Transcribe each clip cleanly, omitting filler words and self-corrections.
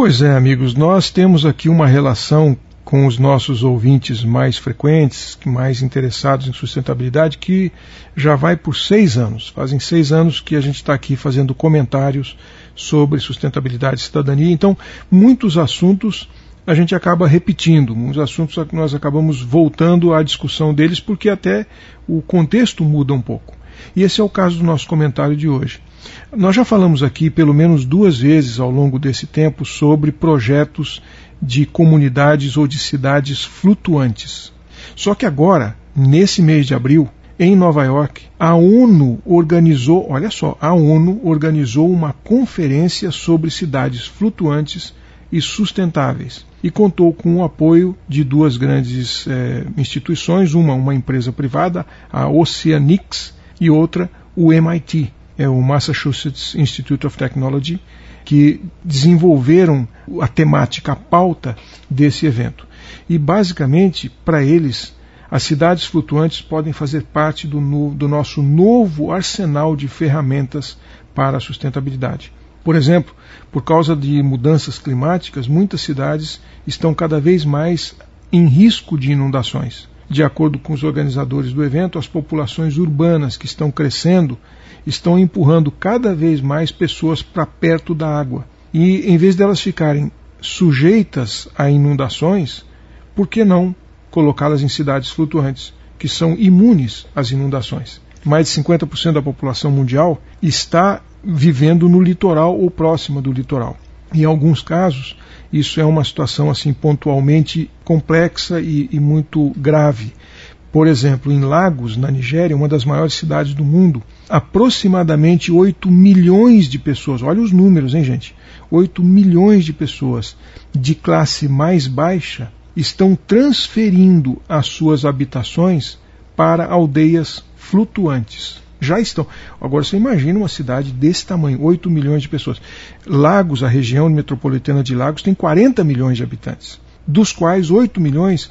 Pois é, amigos, nós temos aqui uma relação com os nossos ouvintes mais frequentes, mais interessados em sustentabilidade, que já vai por 6 anos. Fazem 6 anos que a gente está aqui fazendo comentários sobre sustentabilidade e cidadania. Então, muitos assuntos a gente acaba repetindo, muitos assuntos nós acabamos voltando à discussão deles, porque até o contexto muda um pouco. E esse é o caso do nosso comentário de hoje. Nós já falamos aqui pelo menos 2 vezes ao longo desse tempo sobre projetos de comunidades ou de cidades flutuantes. Só que agora, nesse mês de abril, em Nova York, a ONU organizou uma conferência sobre cidades flutuantes e sustentáveis. E contou com o apoio de 2 grandes instituições, uma empresa privada, a Oceanics, e outra, o MIT, o Massachusetts Institute of Technology, que desenvolveram a temática, a pauta desse evento. E, basicamente, para eles, as cidades flutuantes podem fazer parte do nosso novo arsenal de ferramentas para a sustentabilidade. Por exemplo, por causa de mudanças climáticas, muitas cidades estão cada vez mais em risco de inundações. De acordo com os organizadores do evento, as populações urbanas que estão crescendo estão empurrando cada vez mais pessoas para perto da água. E, em vez delas ficarem sujeitas a inundações, por que não colocá-las em cidades flutuantes, que são imunes às inundações? Mais de 50% da população mundial está vivendo no litoral ou próxima do litoral. Em alguns casos, isso é uma situação assim pontualmente complexa e muito grave. Por exemplo, em Lagos, na Nigéria, uma das maiores cidades do mundo, aproximadamente 8 milhões de pessoas, olha os números, hein, gente? 8 milhões de pessoas de classe mais baixa estão transferindo as suas habitações para aldeias flutuantes. Já estão. Agora você imagina uma cidade desse tamanho, 8 milhões de pessoas. Lagos, a região metropolitana de Lagos, tem 40 milhões de habitantes, dos quais 8 milhões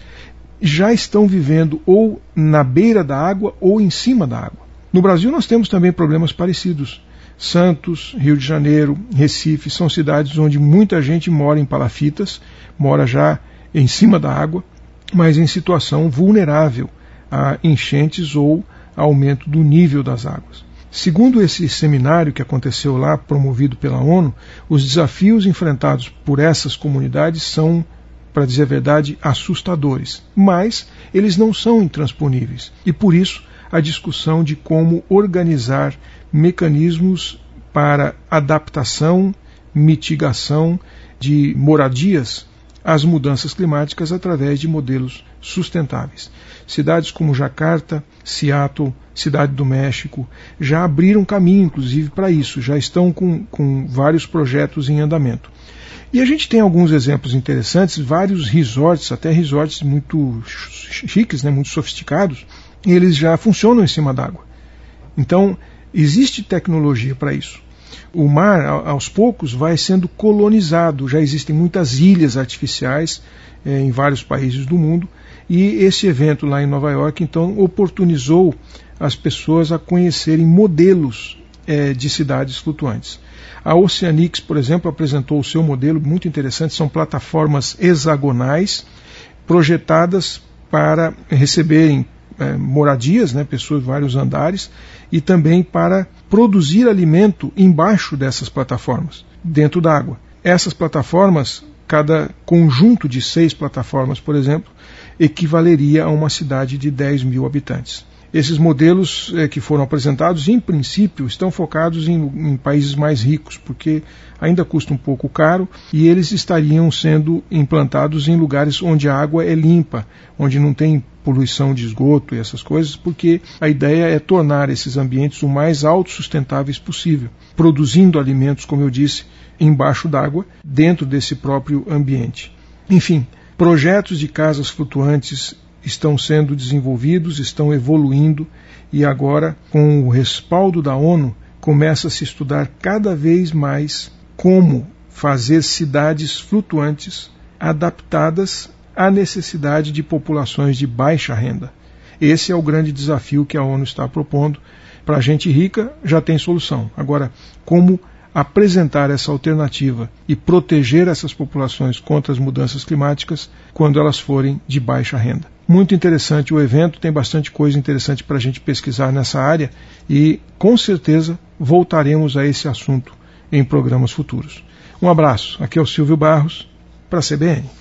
já estão vivendo ou na beira da água ou em cima da água. No Brasil nós temos também problemas parecidos. Santos, Rio de Janeiro, Recife, são cidades onde muita gente mora em palafitas, mora já em cima da água, mas em situação vulnerável a enchentes ou aumento do nível das águas. Segundo esse seminário que aconteceu lá, promovido pela ONU, os desafios enfrentados por essas comunidades são, para dizer a verdade, assustadores, mas eles não são intransponíveis. E por isso a discussão de como organizar mecanismos para adaptação, mitigação de moradias às mudanças climáticas através de modelos sustentáveis. Cidades como Jacarta, Seattle, Cidade do México, já abriram caminho, inclusive, para isso, já estão com vários projetos em andamento. E a gente tem alguns exemplos interessantes, vários resorts, até resorts muito chiques, muito sofisticados, e eles já funcionam em cima d'água. Então, existe tecnologia para isso. O mar, aos poucos, vai sendo colonizado, já existem muitas ilhas artificiais em vários países do mundo, e esse evento lá em Nova York, então, oportunizou as pessoas a conhecerem modelos de cidades flutuantes. A Oceanics, por exemplo, apresentou o seu modelo muito interessante, são plataformas hexagonais projetadas para receberem moradias, pessoas de vários andares, e também para produzir alimento embaixo dessas plataformas, dentro da água. Essas plataformas, cada conjunto de 6 plataformas, por exemplo, equivaleria a uma cidade de 10 mil habitantes. Esses modelos que foram apresentados, em princípio, estão focados em países mais ricos, porque ainda custa um pouco caro, e eles estariam sendo implantados em lugares onde a água é limpa, onde não tem poluição de esgoto e essas coisas, porque a ideia é tornar esses ambientes o mais autossustentáveis possível, produzindo alimentos, como eu disse, embaixo d'água, dentro desse próprio ambiente. Enfim, projetos de casas flutuantes estão sendo desenvolvidos, estão evoluindo, e agora, com o respaldo da ONU, começa a se estudar cada vez mais como fazer cidades flutuantes adaptadas à necessidade de populações de baixa renda. Esse é o grande desafio que a ONU está propondo. Para a gente rica, já tem solução. Agora, como apresentar essa alternativa e proteger essas populações contra as mudanças climáticas quando elas forem de baixa renda. Muito interessante o evento, tem bastante coisa interessante para a gente pesquisar nessa área e, com certeza, voltaremos a esse assunto em programas futuros. Um abraço, aqui é o Silvio Barros, para a CBN.